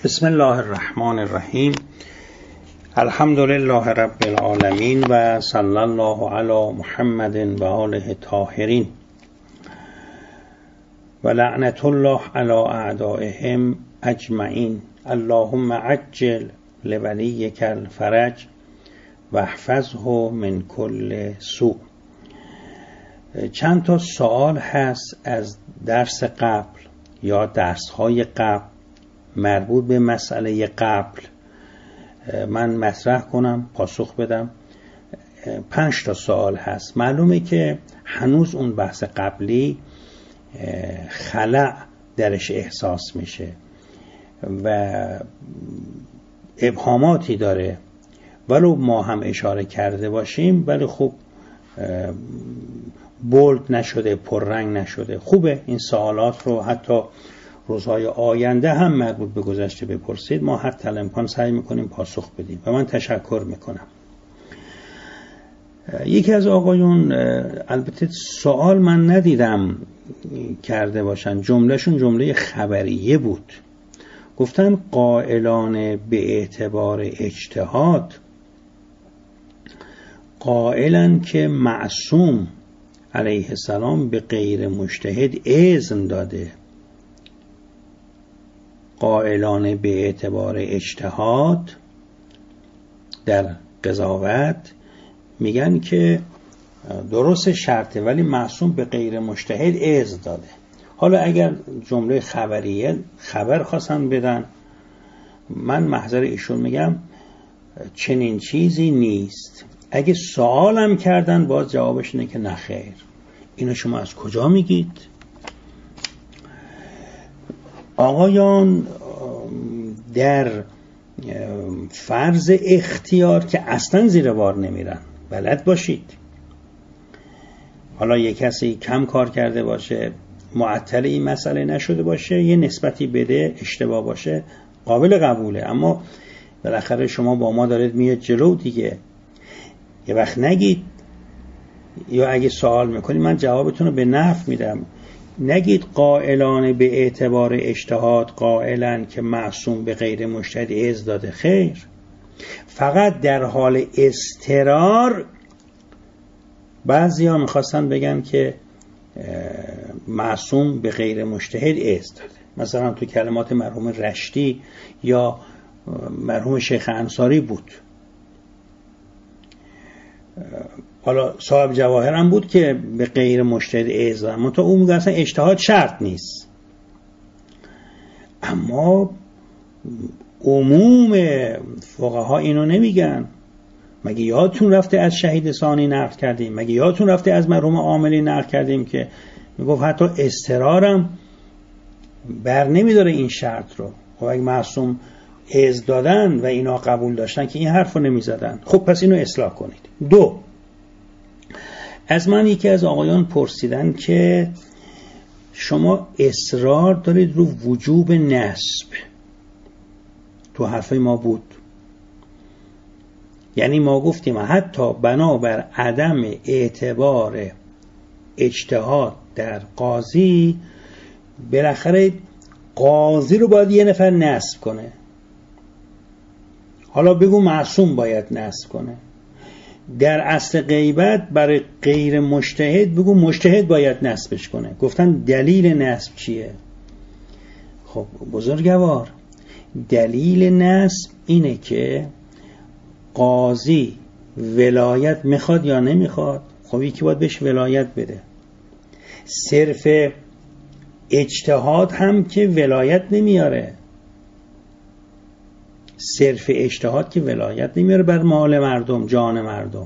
بسم الله الرحمن الرحیم. الحمد لله رب العالمین و صلی الله علی محمد و آله طاهرین و لعنت الله علی اعدائهم اجمعین. اللهم عجل لولیک الفرج و احفظه من کل سوء. چند تا سوال هست از درس قبل یا درس‌های قبل مربوط به مسئله قبل من مطرح کنم، پاسخ بدم. 5 تا سوال هست. معلومه که هنوز اون بحث قبلی خلأ درش احساس میشه و ابهاماتی داره، ولو ما هم اشاره کرده باشیم ولی خب بولد نشده، پررنگ نشده. خوبه این سوالات رو حتی روزهای آینده هم مربوط به گذشته بپرسید، ما حتی الامکان سعی میکنیم پاسخ بدیم و من تشکر میکنم. یکی از آقایون، البته سوال من ندیدم کرده باشن، جملهشون جمله خبریه بود. گفتن قائلان به اعتبار اجتهاد قائلن که معصوم علیه السلام به غیر مجتهد اذن داده. قائلان به اعتبار اجتهاد در قضاوت میگن که درست شرطه ولی معصوم به غیر مجتهد اذن داده. حالا اگر جمله خبریه خبر خواستن بدن، من محضر ایشون میگم چنین چیزی نیست. اگه سوالم کردن باز جوابش اینه که نخیر. اینو شما از کجا میگید؟ آقایان در فرض اختیار که اصلا زیر بار نمیرن، بلد باشید. حالا یک کسی کم کار کرده باشه، معطل این مسئله نشده باشه، یه نسبتی بده، اشتباه باشه، قابل قبوله، اما بالاخره شما با ما دارید میاد جلو دیگه. یه وقت نگید، یا اگه سوال میکنید من جوابتون رو به نفع میدم. نگید قائلان به اعتبار اجتهاد قائلن که معصوم به غیر مجتهد اذن داده. خیر، فقط در حال اضطرار بعضیا میخواستن بگن که معصوم به غیر مجتهد اذن داده. مثلا تو کلمات مرحوم رشتی یا مرحوم شیخ انصاری بود. حالا صاحب جواهر هم بود که به غیر مجتهد اذن، منتها اون میگه اصلا اجتهاد شرط نیست. اما عموم فقها اینو نمیگن. مگه یادتون رفته از شهید ثانی نقل کردیم؟ مگه یادتون رفته از مرحوم عاملی نقل کردیم که میگفت حتی اضطرارم بر نمیداره این شرط رو؟ خب اگه معصوم اذن دادن و اینا قبول داشتن که این حرف رو نمیزدن. خب پس اینو اصلاح کنید. 2، از من یکی از آقایان پرسیدن که شما اصرار دارید رو وجوب نسب. تو حرفای ما بود، یعنی ما گفتیم حتی بنابر عدم اعتبار اجتهاد در قاضی، بالاخره قاضی رو باید یه نفر نسب کنه. حالا بگو معصوم باید نسب کنه. در اصل غیبت برای غیر مجتهد بگو مجتهد باید نسبش کنه. گفتن دلیل نسب چیه؟ خب بزرگوار، دلیل نسب اینه که قاضی ولایت میخواد یا نمیخواد. خب یکی باید بهش ولایت بده. صرف اجتهاد هم که ولایت نمیاره. صرف اجتهاد که ولایت نمیاره بر مال مردم، جان مردم.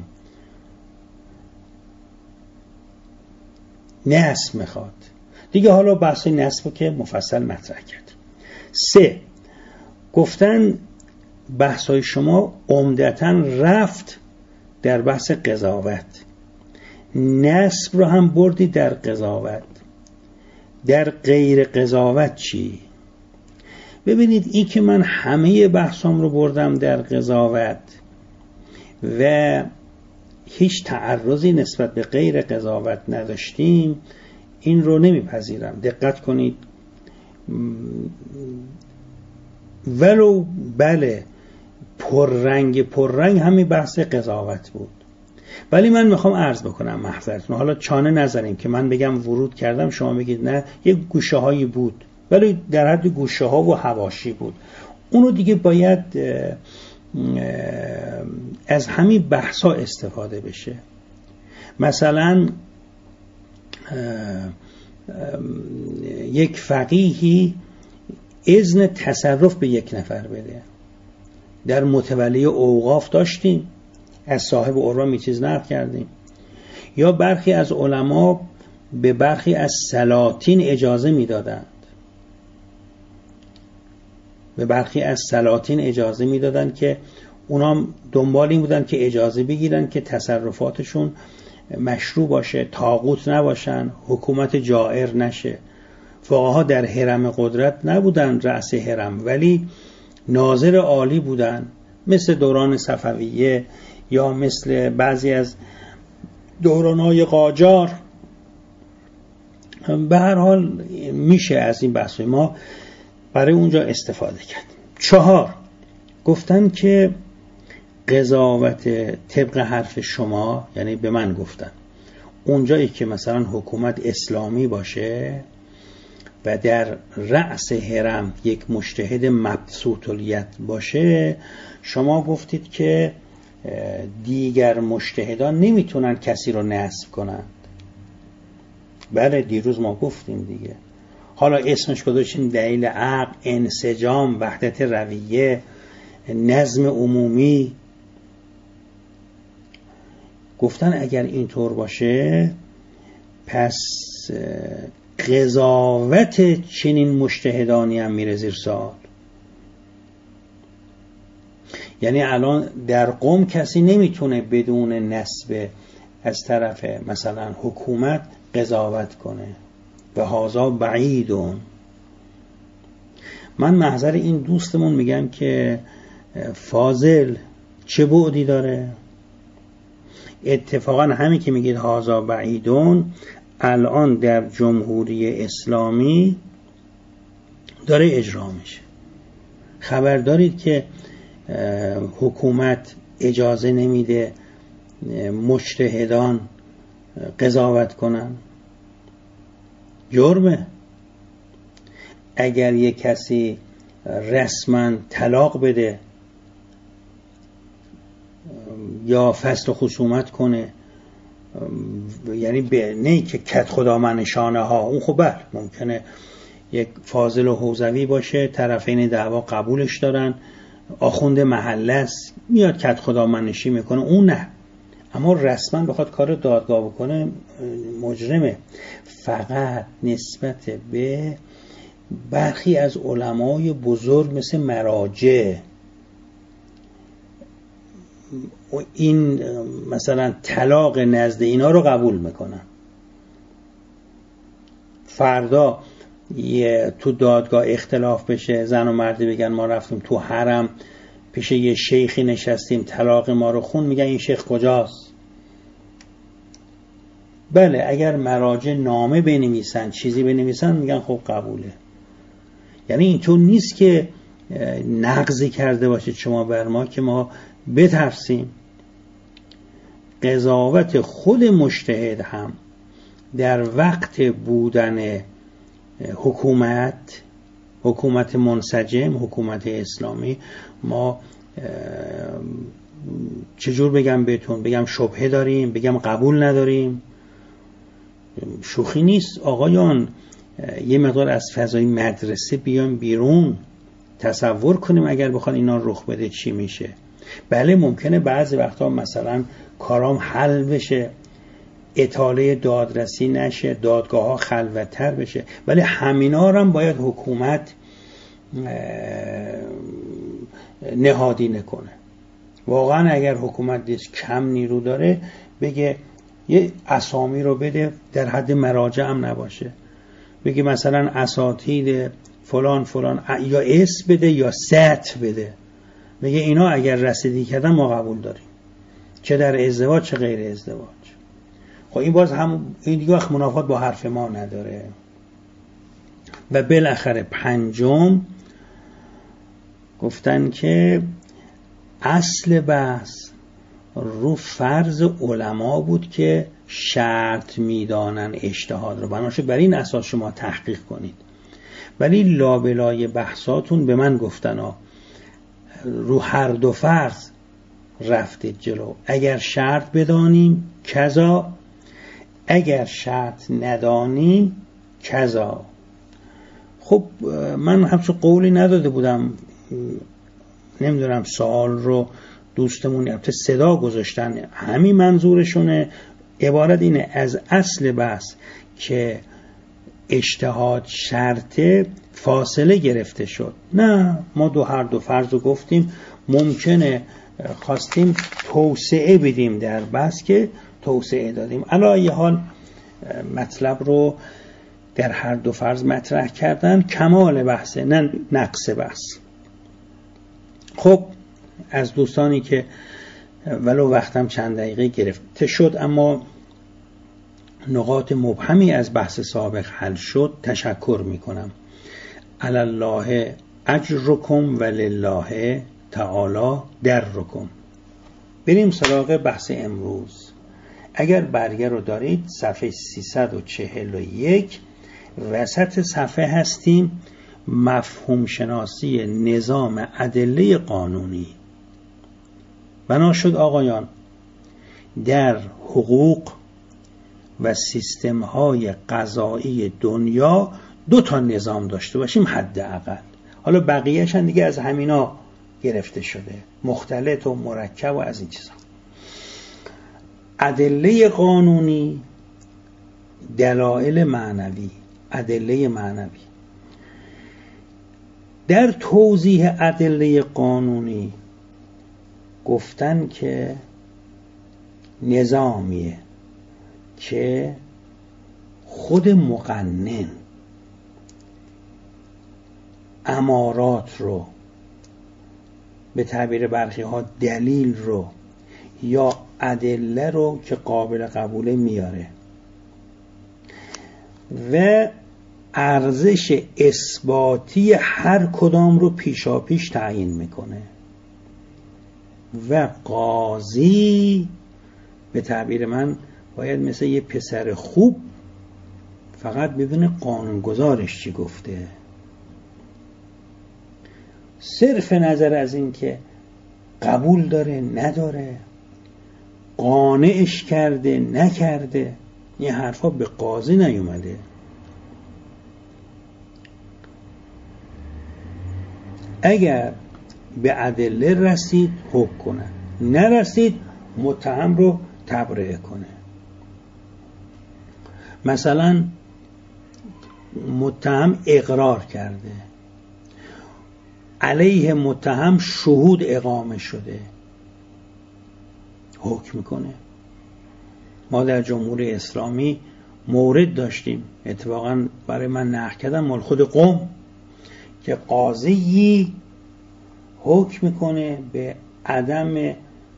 نسب میخواد دیگه. حالا بحث نسب که مفصل مطرح کرد. 3، گفتن بحثای شما عمدتاً رفت در بحث قضاوت. نسب رو هم بردی در قضاوت. در غیر قضاوت چی؟ ببینید این که من همه بحثام رو بردم در قضاوت و هیچ تعرضی نسبت به غیر قضاوت نداشتیم، این رو نمیپذیرم. دقت کنید، ولو بله پررنگ همین بحث قضاوت بود. ولی من میخوام عرض بکنم محضرتون، حالا چانه نذاریم که من بگم ورود کردم شما بگید نه، یه گوشه هایی بود ولی در حد گوشه ها و حواشی بود. اونو دیگه باید از همین بحثا استفاده بشه. مثلا یک فقیهی اذن تصرف به یک نفر بده. در متولی اوقاف داشتیم، از صاحب عروه چیز نقل کردیم. یا برخی از علما به برخی از سلاطین اجازه میدادند، به برخی از سلاطین اجازه میدادند که اونا دنبال این بودن که اجازه بگیرن که تصرفاتشون مشروع باشه، طاغوت نباشن، حکومت جائر نشه. فقها در حرم قدرت نبودن رأس حرم، ولی ناظر عالی بودن، مثل دوران صفویه یا مثل بعضی از دوران‌های قاجار. به هر حال میشه از این بحث ما برای اونجا استفاده کرد. 4 گفتن که قضاوت طبق حرف شما، یعنی به من گفتن اونجایی که مثلا حکومت اسلامی باشه و در رأس حرم یک مجتهد مبسوط الید باشه، شما گفتید که دیگر مجتهدان نمیتونن کسی رو نصب کنند. بله دیروز ما گفتیم دیگه. حالا اسمش گذاشتیم دلیل عقل، انسجام، وحدت رویه، نظم عمومی. گفتن اگر اینطور باشه پس قضاوت چنین مجتهدانی هم میره زیر سوال. یعنی الان در قم کسی نمیتونه بدون نسب از طرف مثلا حکومت قضاوت کنه و هذا بعیدون. من محضر این دوستمون میگم که فاضل چه بعدی داره؟ اتفاقا همین که میگید هذا بعیدون الان در جمهوری اسلامی داره اجرا میشه. خبر دارید که حکومت اجازه نمیده مجتهدان قضاوت کنن؟ جرمه. اگر یک کسی رسما طلاق بده یا فصل خصومت کنه، یعنی نه که کت خدا منشانه ها، اون خب بله ممکنه یک فاضل و حوزوی باشه، طرفین دعوا قبولش دارن، آخوند محله است میاد کت خدا منشی میکنه، اون نه. اما رسما بخواد کار دادگاه بکنه مجرمه. فقط نسبت به برخی از علمای بزرگ مثل مراجع این مثلا طلاق نزد اینا رو قبول میکنن. فردا تو دادگاه اختلاف بشه، زن و مردی بگن ما رفتیم تو حرم پیش یه شیخی نشستیم طلاق ما رو خون، میگن این شیخ کجاست؟ بله اگر مراجع نامه بنویسن چیزی بنویسن میگن خب قبوله. یعنی اینطور نیست که نقضی کرده باشید شما بر ما که ما بترسیم. قضاوت خود مجتهد هم در وقت بودن حکومت منسجم، حکومت اسلامی، ما چجور بگم بهتون، بگم شبهه داریم، بگم قبول نداریم؟ شوخی نیست آقایان. یه مقدار از فضای مدرسه بیان بیرون، تصور کنیم اگر بخوان اینا رخ بده چی میشه. بله ممکنه بعضی وقتا مثلا کارام حل بشه، اطاله دادرسی نشه، دادگاه ها خلوت‌تر بشه، ولی همینا هم باید حکومت نهادینه کنه. واقعا اگر حکومت دیست کم نیرو داره بگه یه اسامی رو بده، در حد مراجع هم نباشه، بگه مثلا اساتید فلان فلان، یا اس بده یا ست بده، بگه اینا اگر رسیدگی کردن ما قبول داریم، چه در ازدواج چه غیر ازدواج. خب این باز هم این دیگه وقت منافات با حرف ما نداره. و بالاخره 5 گفتن که اصل بحث رو فرض علما بود که شرط میدانن اجتهاد رو، بنابراین بر این اساس شما تحقیق کنید. ولی لابلای بحثاتون به من گفتن رو هر دو فرض رفتید جلو. اگر شرط بدانیم کذا، اگر شرط ندانیم کذا. خب من همچون قولی نداده بودم، نمیدونم سوال رو دوستمون البته صدا گذاشتن، همین منظورشونه. عبارت اینه از اصل بحث که اجتهاد شرطه فاصله گرفته شد. نه، ما هر دو فرض رو گفتیم. ممکنه خواستیم توسعه بدیم در بحث که توسعه دادیم. علی ای حال مطلب رو در هر دو فرض مطرح کردن کمال بحثه، نه نقص بحث. خب از دوستانی که ولو وقتم چند دقیقه گرفته شد اما نقاط مبهمی از بحث سابق حل شد تشکر میکنم. علی الله اجرکم ولله تعالی درکم. بریم سراغ بحث امروز. اگر برگه رو دارید صفحه 341 وسط صفحه هستیم. مفهوم شناسی نظام ادله قانونی. بنا شد آقایان در حقوق و سیستم های قضایی دنیا 2 نظام داشته باشیم حداقل. حالا بقیه‌اش هم دیگه از همینا گرفته شده، مختلط و مرکب و از این چیزا. ادله قانونی، دلایل معنوی، ادله معنوی. در توضیح ادله قانونی گفتن که نظامیه که خود مقنن امارات رو، به تعبیر برخی ها دلیل رو یا ادله رو که قابل قبوله میاره و ارزش اثباتی هر کدام رو پیشاپیش تعیین میکنه و قاضی به تعبیر من باید مثل یه پسر خوب فقط ببینه قانونگذارش چی گفته، صرف نظر از این که قبول داره نداره، قانعش کرده نکرده، این حرفا به قاضی نیومده. اگر به ادله رسید حکم کنه، نرسید متهم رو تبرئه کنه. مثلا متهم اقرار کرده، علیه متهم شهود اقامه شده، حکم کنه. ما در جمهوری اسلامی مورد داشتیم، اتفاقا برای من نقل کردن مال خود قم، که قاضی حکم میکنه به عدم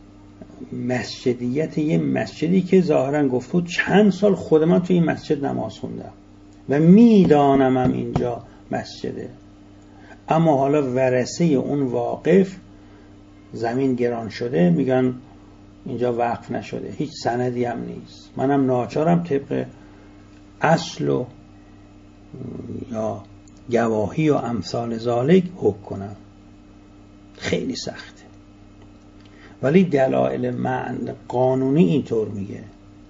مسجدیت یه مسجدی که ظاهرا گفت بود چند سال خود من توی این مسجد نماز خوندم و میدانم اینجا مسجده، اما حالا ورثه اون واقف زمین گران شده میگن اینجا وقف نشده، هیچ سندی هم نیست، منم ناچارم طبق اصل و یا گواهی و امثال ذالک حکم کنم. خیلی سخته، ولی دلایل قانونی اینطور میگه.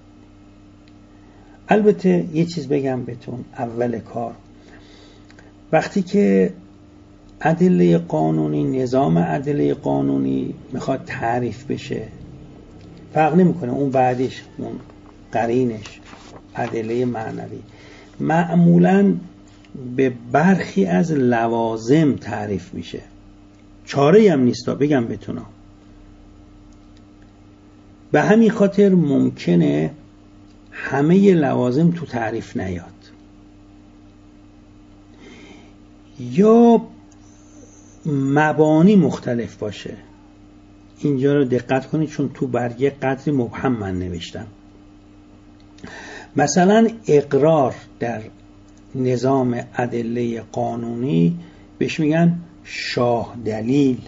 البته یه چیز بگم بهتون اول کار، وقتی که ادله قانونی، نظام ادله قانونی میخواد تعریف بشه، فرق نمیکنه اون بعدش اون قرینش ادله معنوی، معمولاً به برخی از لوازم تعریف میشه. چاره هم نیستا بگم بتونم. به همین خاطر ممکنه همه لوازم تو تعریف نیاد، یا مبانی مختلف باشه. اینجا رو دقت کنید چون تو برگه قدری مبهم من نوشتم. مثلا اقرار در نظام ادله قانونی بهش میگن شاه دلیل،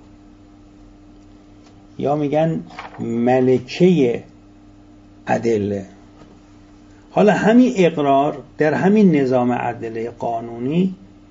یا میگن ملکه ادله. حالا همین اقرار در همین نظام ادله قانونی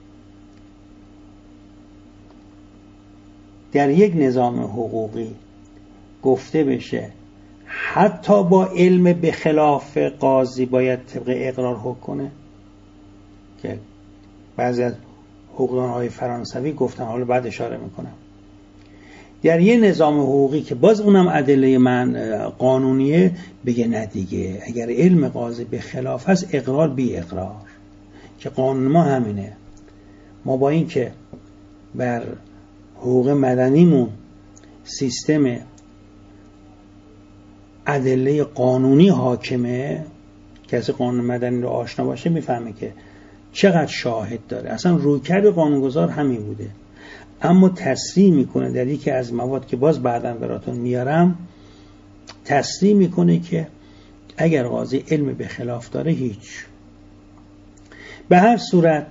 در یک نظام حقوقی گفته بشه حتی با علم به خلاف قاضی باید طبق اقرار حکم کنه، که بعضی از حقوقدان‌های فرانسوی گفتن، حالا بعد اشاره میکنم. در یه نظام حقوقی که باز اونم ادله من قانونیه، بگه نه دیگه، اگر علم قاضی به خلاف هست اقرار بی اقرار، که قانون ما همینه. ما با این که بر حقوق مدنیمون سیستم ادله قانونی حاکمه، کسی قانون مدنی رو آشنا باشه میفهمه که چقدر شاهد داره. اصلا رویکرد قانونگذار همین بوده، اما تصریح میکنه در یکی از مواد که باز بعداً براتون میارم، تصریح میکنه که اگر قاضی علم به خلاف داره هیچ. به هر صورت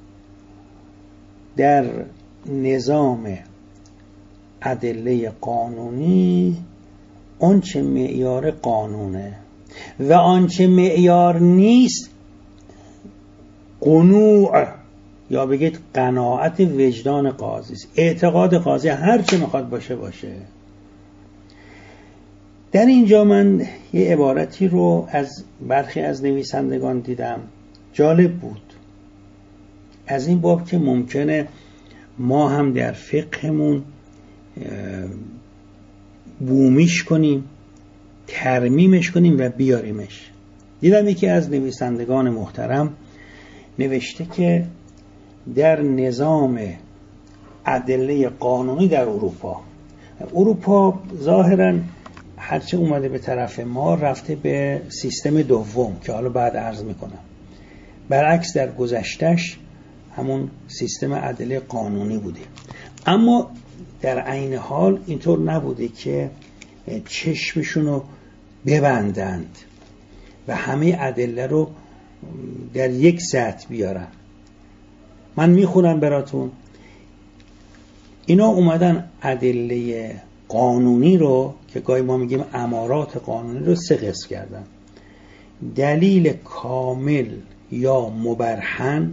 در نظام ادله قانونی آنچه معیار قانونه و آنچه معیار نیست قنوع یا بگید قناعت وجدان قاضی است. اعتقاد قاضی هر چه میخواد باشه باشه. در اینجا من یه عبارتی رو از برخی از نویسندگان دیدم، جالب بود، از این باب که ممکنه ما هم در فقهمون بومیش کنیم، ترمیمش کنیم و بیاریمش. دیدم یکی از نویسندگان محترم نوشته که در نظام ادله قانونی در اروپا ظاهراً هرچه اومده به طرف ما رفته به سیستم دوم که حالا بعد عرض میکنم، برعکس در گذشتهش همون سیستم ادله قانونی بوده. اما در عین حال اینطور نبوده که چشمشونو ببندند و همه ادله رو در یک سطح بیارن. من میخونم براتون. اینا اومدن ادله قانونی رو که گاهی ما میگیم امارات قانونی رو 3 قسم کردن: دلیل کامل یا مبرهن،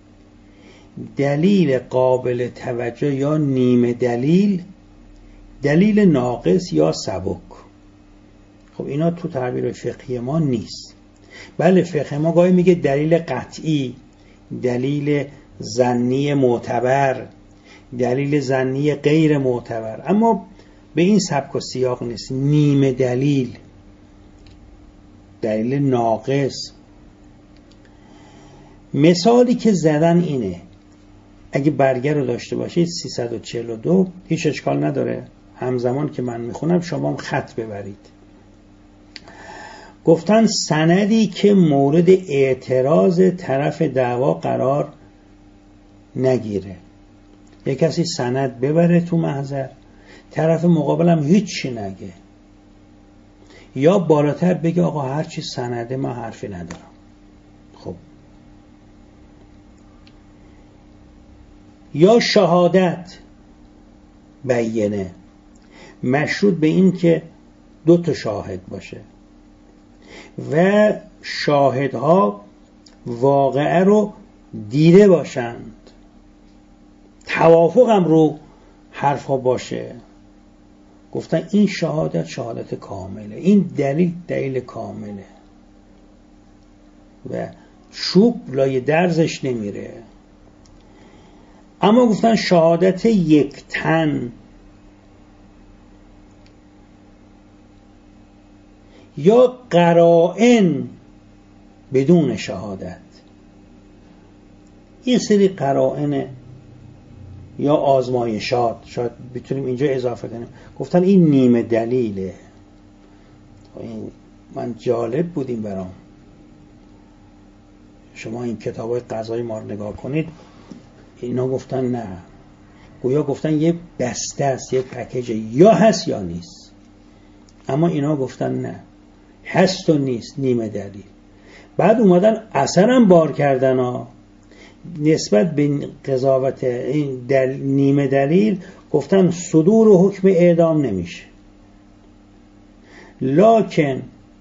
دلیل قابل توجه یا نیمه دلیل، دلیل ناقص یا سبک. خب اینا تو تعبیر فقهی ما نیست. بله فقه ما گاهی میگه دلیل قطعی، دلیل ظنی معتبر، دلیل ظنی غیر معتبر، اما به این سبک و سیاق نیست. نیمه دلیل، دلیل ناقص. مثالی که زدن اینه، اگه برگه رو داشته باشید 342 هیچ اشکال نداره، همزمان که من میخونم شما هم خط ببرید. گفتن سندی که مورد اعتراض طرف دعوا قرار نگیره. یک کسی سند ببره تو محضر، طرف مقابلم هیچی نگه، یا بالاتر بگه آقا هرچی سنده من حرفی ندارم. خب یا شهادت بیینه مشروط به این که 2 شاهد باشه و شاهدها واقعه رو دیده باشند، توافق هم رو حرفها باشه. گفتن این شهادت کامله، این دلیل کامله و چوب لای درزش نمیره. اما گفتن شهادت یک تن یا قرائن بدون شهادت، یه سری قرائن یا آزمایشات شاید بتونیم اینجا اضافه کنیم. گفتن این نیمه دلیله. این من جالب بودیم برام. شما این کتابای قضایی ما رو نگاه کنید، اینا گفتن نه، گویا گفتن یه بسته است، یه پکیج، یا هست یا نیست. اما اینا گفتن نه، هست و نیست، نیمه دلیل. بعد اومدن اثرم بار کردن ها. نسبت به قضاوت این نیمه دلیل گفتن صدور و حکم اعدام نمیشه، لکن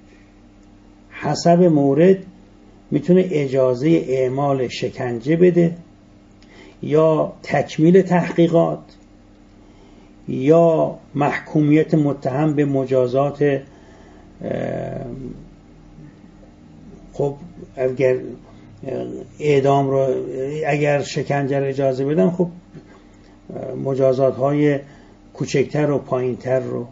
حسب مورد میتونه اجازه اعمال شکنجه بده یا تکمیل تحقیقات یا محکومیت متهم به مجازات. خب اگر اعدام رو، اگر شکنجه رو اجازه بدن، خب مجازات های کوچکتر و پایینتر رو،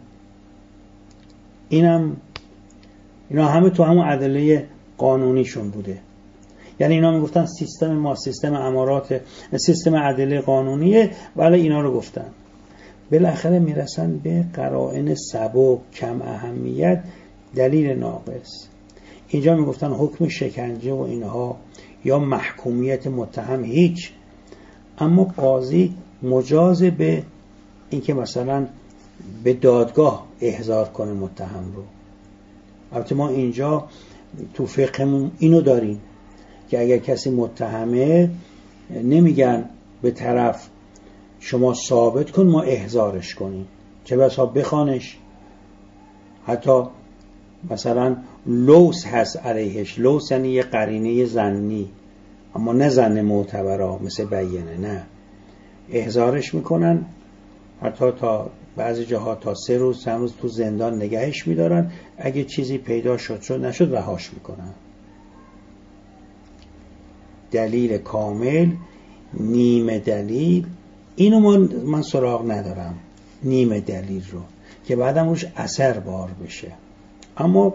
اینا همه تو همون ادله قانونیشون بوده. یعنی اینا میگفتن سیستم ما سیستم امارات، سیستم ادله قانونیه، ولی اینا رو گفتن. بالاخره میرسن به قرائن سبک کم اهمیت، دلیل ناقص. اینجا میگفتن حکم شکنجه و اینها یا محکومیت متهم هیچ، اما قاضی مجاز به اینکه مثلا به دادگاه احضار کنه متهم رو. البته ما اینجا تو فقهمون اینو داریم که اگر کسی متهمه نمیگن به طرف شما ثابت کن ما احضارش کنیم، چه بسا بخوانش، حتی مثلا لوث هست علیهش. لوث یعنی یه قرینه ظنی، اما نه ظن معتبرا مثل بینه، نه، احضارش میکنن، حتی تا بعضی جاها تا 3 روز چند روز تو زندان نگهش میدارن، اگه چیزی پیدا شد نشد رهاش میکنن. دلیل کامل، نیمه دلیل، اینو من سراغ ندارم، نیمه دلیل رو که بعدم روش اثر بار بشه. اما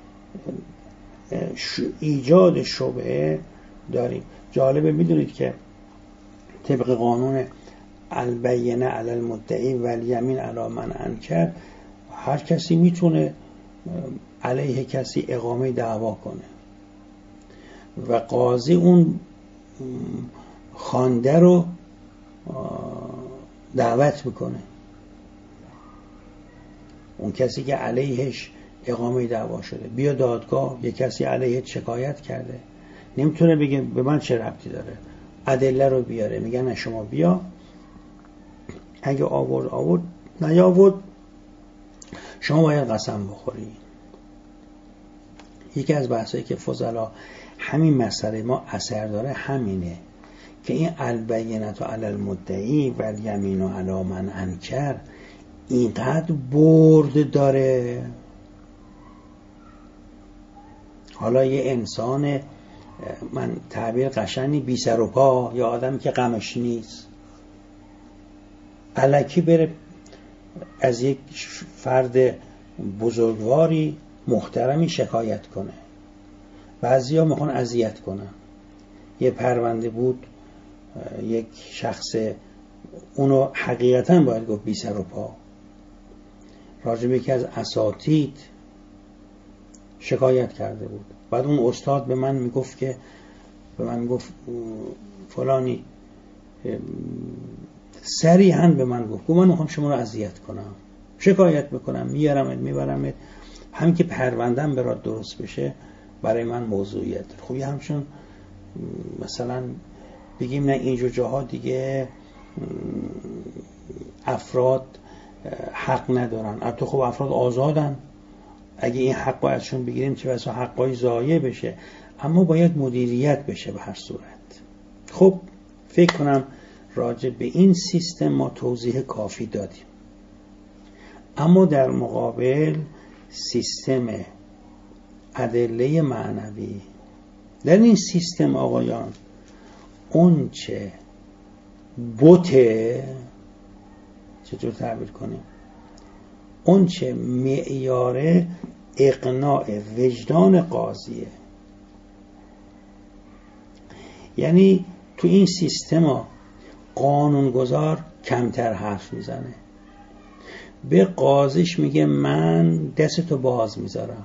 ایجاد شبهه داریم. جالبه، میدونید که طبق قانون البینه علی المدعی و الیمین علی من انکر، هر کسی میتونه علیه کسی اقامه دعوا کنه و قاضی اون خوانده رو دعوت میکنه. اون کسی که علیهش اقامه دعوا شده، بیا دادگاه، یه کسی علیه شکایت کرده، نمیتونه بگه به من چه ربطی داره، ادله رو بیاره. میگن نه شما بیا، اگه آورد نیاورد شما باید قسم بخوری. یکی از بحثایی که فضلا همین مسئله ما اثر داره همینه که این البینة علی المدعی و الیمین علی من انکر اینقدر برد داره. حالا یه انسان، من تعبیر قشنگی، بی سر و پا، یا آدمی که غمش نیست، الکی بره از یک فرد بزرگواری محترمی شکایت کنه. بعضیا میخوان اذیت کنن. یه پرونده بود، یک شخص، اونو حقیقتا باید گفت بی سر و پا، راجع به یکی از اساتید شکایت کرده بود. بعد اون استاد به من میگفت فلانی، صریحاً به من گفت من میخوام شما رو اذیت کنم، شکایت بکنم، میبرمت، همین که پروندم برات درست بشه برای من موضوعیت. خب یه همچون مثلا بگیم نه اینجور جاها دیگه افراد حق ندارن. البته خب افراد آزادن، اگه این حق رو ازشون بگیریم چه بسا حقای ضایع بشه، اما باید مدیریت بشه به هر صورت. خب فکر کنم راجع به این سیستم ما توضیح کافی دادیم. اما در مقابل سیستم ادله معنوی، در این سیستم آقایان اون چه بوته، چطور تعبیر کنیم، اون چه معیار اقناع وجدان قاضیه. یعنی تو این سیستم قانونگذار کمتر حرف میزنه، به قاضیش میگه من دستتو باز میذارم،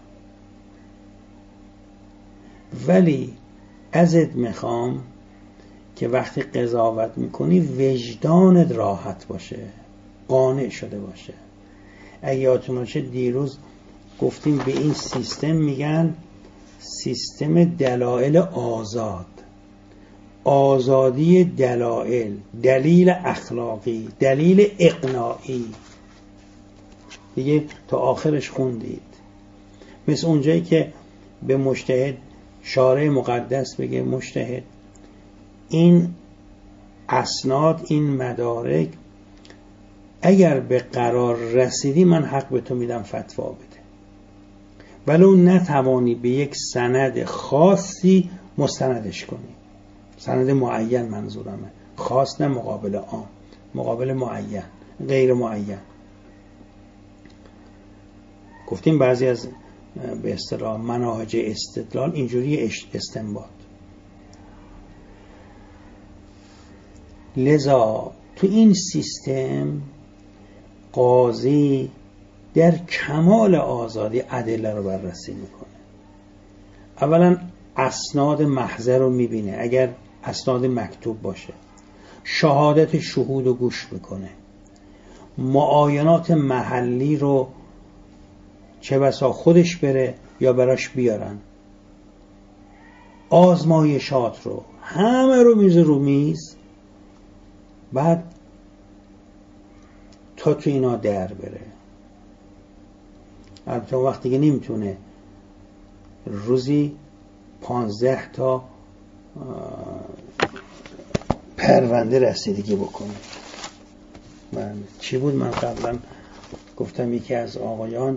ولی ازت میخوام که وقتی قضاوت میکنی وجدانت راحت باشه، قانع شده باشه. اگه یادتون باشه دیروز گفتیم به این سیستم میگن سیستم دلایل آزاد. آزادی دلایل، دلیل اخلاقی، دلیل اقناعی، دیگه تا آخرش خوندید. مثل اونجایی که به مجتهد شارع مقدس بگه مجتهد این اسناد، این مدارک اگر به قرار رسیدی من حق به تو میدم فتوا بده، ولو نتوانی به یک سند خاصی مستندش کنی. سند معین منظورمه، خاص نه مقابل عام، مقابل معین، غیر معین. گفتیم بعضی از به اصطلاح مناهج استدلال اینجوری استنباط. لذا تو این سیستم قاضی در کمال آزادی ادله رو بررسی میکنه. اولا اسناد محضر رو میبینه، اگر اسناد مکتوب باشه، شهادت شهود رو گوش میکنه، معاینات محلی رو چه بسا خودش بره یا براش بیارن، آزمایشات رو همه رو میزه رو میز، بعد تا تو اینا در بره. البته وقتی که نمیتونه روزی 15 تا پرونده رسیدگی بکنه. من چی بود، من قبلا گفتم یکی از آقایان،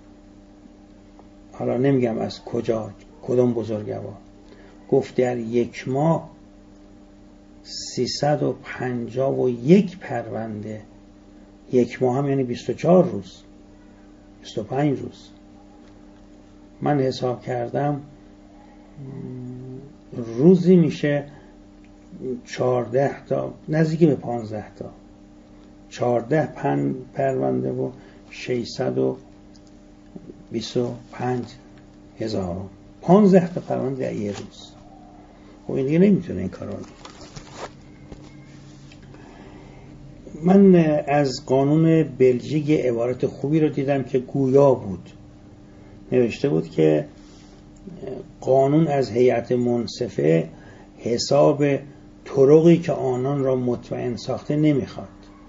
حالا نمیگم از کجا، کدوم بزرگوار، گفت در یک ماه 351 پرونده، یک ماه هم یعنی 24 روز 25 روز. من حساب کردم روزی میشه 14 تا، نزدیکی به 15 تا، 14 پرونده و 625 هزار، 15 تا پرونده در یه روز. خب این دیگه نمیتونه این کارا رو. من از قانون بلژیک عبارت خوبی رو دیدم که گویا بود، نوشته بود که قانون از هیئت منصفه حساب طرقی که آنان را مطمئن ساخته نمیخواد.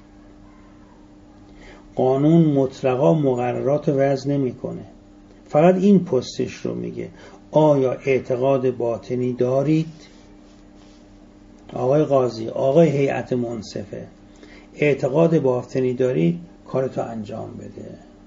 قانون مطلقا مقررات وضع نمیکنه، فقط این پستش رو میگه آیا اعتقاد باطنی دارید؟ آقای قاضی، آقای هیئت منصفه، اعتقاد باطنی دارید، کارتو انجام بده.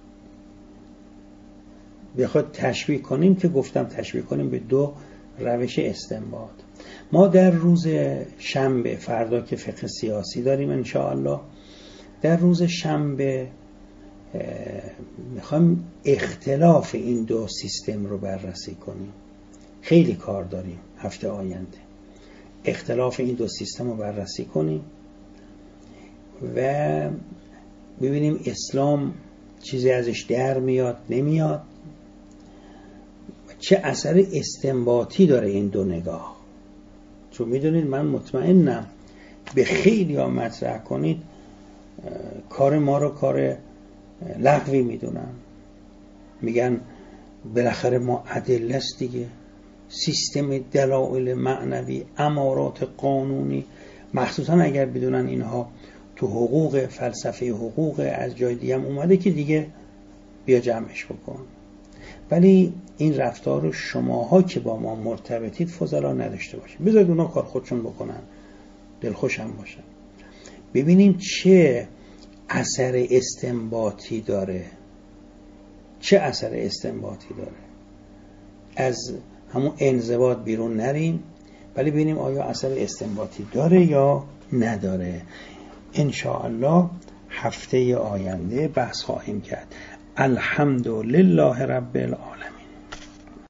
بخواد تشبیه کنیم که گفتم تشبیه کنیم به دو روش استنباط. ما در روز شنبه، فردا که فقه سیاسی داریم انشاءالله، در روز شنبه میخوایم اختلاف این دو سیستم رو بررسی کنیم. خیلی کار داریم هفته آینده، اختلاف این دو سیستم رو بررسی کنیم و ببینیم اسلام چیزی ازش در میاد نمیاد، چه اثر استنباطی داره این دو نگاه. چون میدونید من مطمئنم به خیلی ها مطرح کنید کار ما رو کار لغوی میدونن، میگن بالاخره ما ادله است دیگه، سیستم دلایل معنوی، امارات قانونی، مخصوصا اگر بدونن اینها تو حقوق، فلسفه حقوق از جای دیگه هم اومده که دیگه بیا جمعش بکن. ولی این رفتار رو شماها که با ما مرتبطید فضلا نداشته باشید، بذارید اونا کار خودشون بکنن، دلخوشم باشن. ببینیم چه اثر استنباطی داره، چه اثر استنباطی داره. از همون انضباط بیرون نریم، ولی ببینیم آیا اثر استنباطی داره یا نداره. انشاءالله هفته آینده بحث خواهیم کرد. الحمدلله رب العالمین.